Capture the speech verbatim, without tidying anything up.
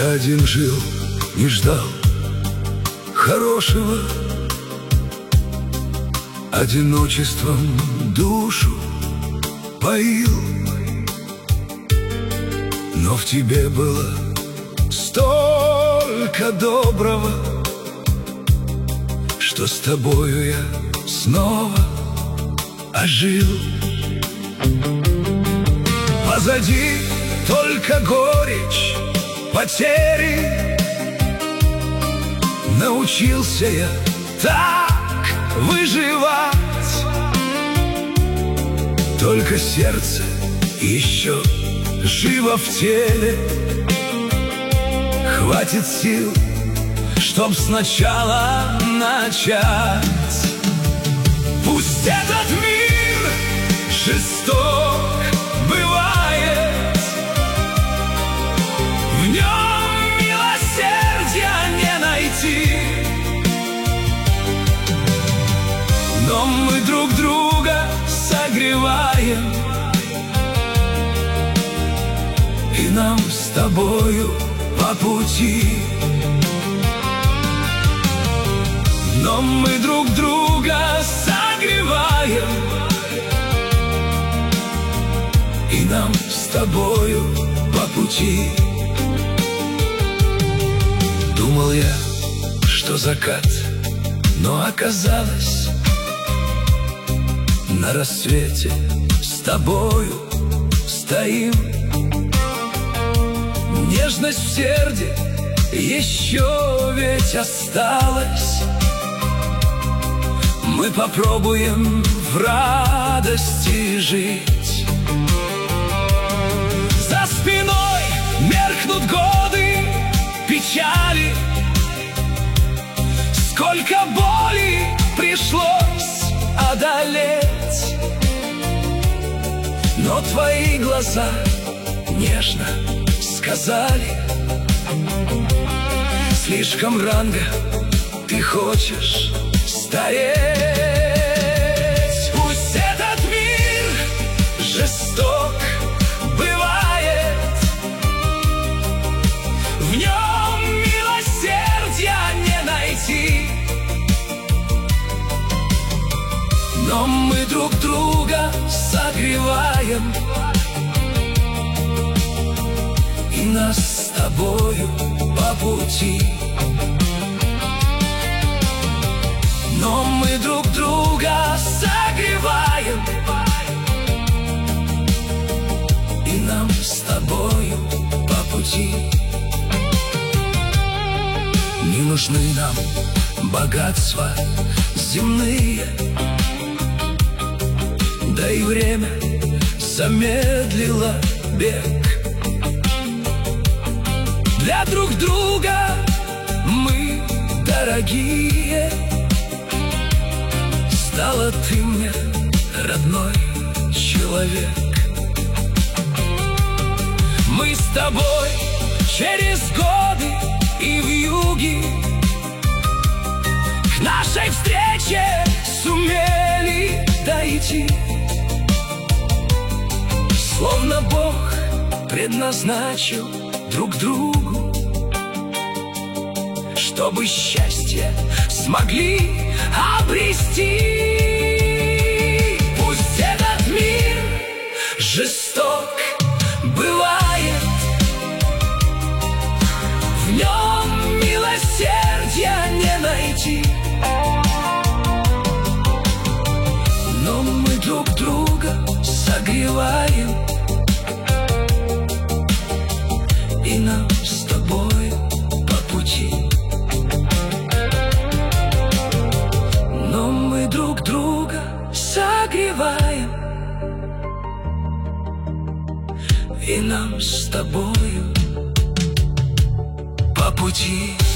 Я один жил, не ждал хорошего, одиночеством душу поил. Но в тебе было столько доброго, что с тобою я снова ожил. Позади только горечь потери. Научился я так выживать. Только сердце еще живо в теле. Хватит сил, чтоб сначала начать. Пусть этот мир жесток бывает, в нем милосердия не найти, но мы друг друга согреваем, и нам с тобою по пути. Но мы друг друга согреваем, и нам с тобою по пути. Думал я, что закат, но оказалось, на рассвете с тобою стоим. Нежность в сердце еще ведь осталась. Мы попробуем в радости жить. За спиной меркнут годы печали. Сколько боли пришлось одолеть, но твои глаза нежно сказали: слишком рано ты хочешь стареть. Пусть этот мир жесток бывает, в нем милосердия не найти, но мы друг друга согреваем, и нас с тобою по пути. Но мы друг друга согреваем, и нам с тобою по пути. Не нужны нам богатства земные, да и время замедлило бег. Для друг друга мы дорогие. Стала ты мне родной человек. Мы с тобой через годы и вьюги к нашей встрече сумели дойти. Словно Бог предназначил друг другу, чтобы счастье смогли обрести. Пусть этот мир жесток бывает, в нем милосердия не найти, но мы друг друга согреваем, и нам с тобой по пути. Но мы друг друга согреваем, и нам с тобою по пути.